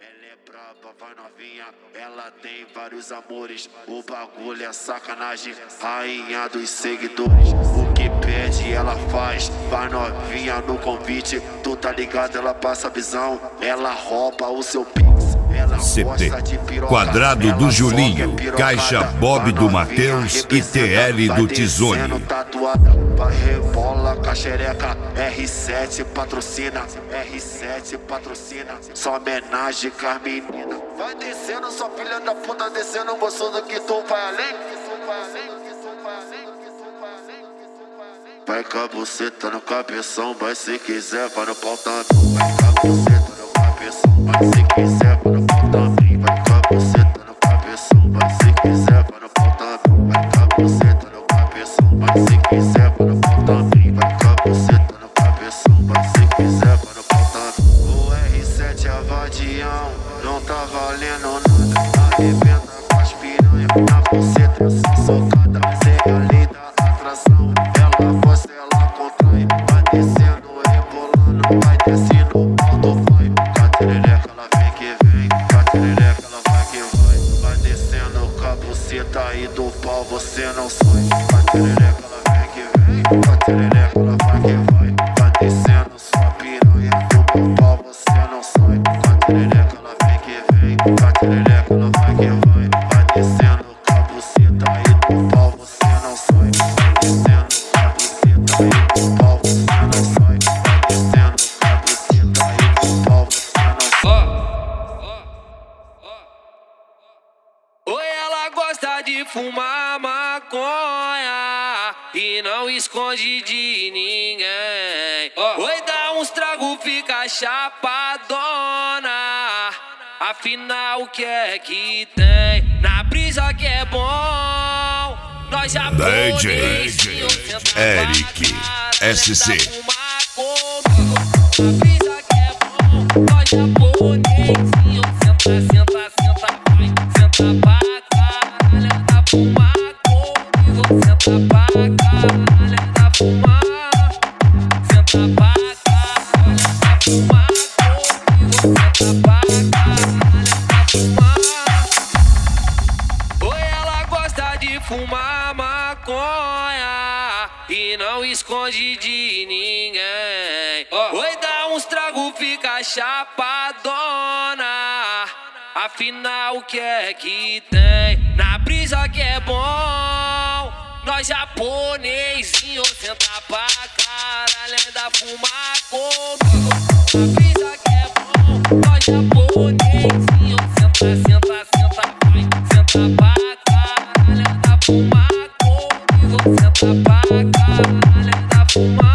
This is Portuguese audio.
Ela é braba, vai novinha, ela tem vários amores. O bagulho é sacanagem, rainha dos seguidores. O que pede ela faz, vai novinha no convite. Tu tá ligado, ela passa a visão, ela rouba o seu pix. CT, Quadrado do Julinho, Caixa Bob do Matheus e TL do Tizone. Vai rebola com a xereca, R7 patrocina, R7 patrocina. Só homenagem com as meninas. Vai descendo, sua filha da puta, descendo, gostoso que tu vai além. Vai com a buceta no cabeção, vai se quiser, vai no pau também. Vai com a buceta no cabeção, vai se quiser, vai no pau também. Vai com a buceta no cabeção, vai se quiser, vai no pau também. Vai com a buceta no cabeção, vai se quiser, vai no pau também. Vai com a buceta no cabeção, vai se quiser, vai no pau também. O R7 é vadião, não tá valendo nada. Arrebenta com as piranha, na buceta assim socada. Mas é a lei da atração, ela gosta, ela contrai. Vai descendo, rebolando, vai descendo o pau do pai. Caterereca, ela vem que vem, caterereca, ela vai que vai. Vai descendo com a buceta aí do pau, você não sai. Caterereca, ela vem que vem, caterereca, ela vai que vai. Vai descendo sua piranha do meu pau, você não sai. Caterereca, ela vem que vem, caterereca, ela vai que vai. Vai descendo com a buceta aí do pau, você não sai. Vai descendo com a buceta aí do pau, você não sai. Vai descendo com a buceta aí do pau, você não sai. Oi, ela gosta de fumar maconha e não esconde de ninguém. Oi, dá uns trago, fica chapadona. Afinal, o que é que tem? Na brisa que é bom, nós já DJ Eric SC. Na brisa que é bom, nós japonesinho. Senta, senta, senta, vai, senta pra caralho, da fumar comigo. Senta pra caralho, da fumar. Senta pra caralho, da fumar comigo. Senta pra caralho, da fumar. Oi, ela gosta de fumar maconha e não esconde de ninguém. Oi, dá uns trago, fica chapadona. Afinal, o que é que tem? Na brisa que é bom, nós japonesinho. Senta pra caralho, ainda fumar comigo. Na brisa que é bom, nós japonesinho. Senta, senta, senta, vai, senta pra caralho, ainda fumar comigo. Senta pra caralho, ainda fumar.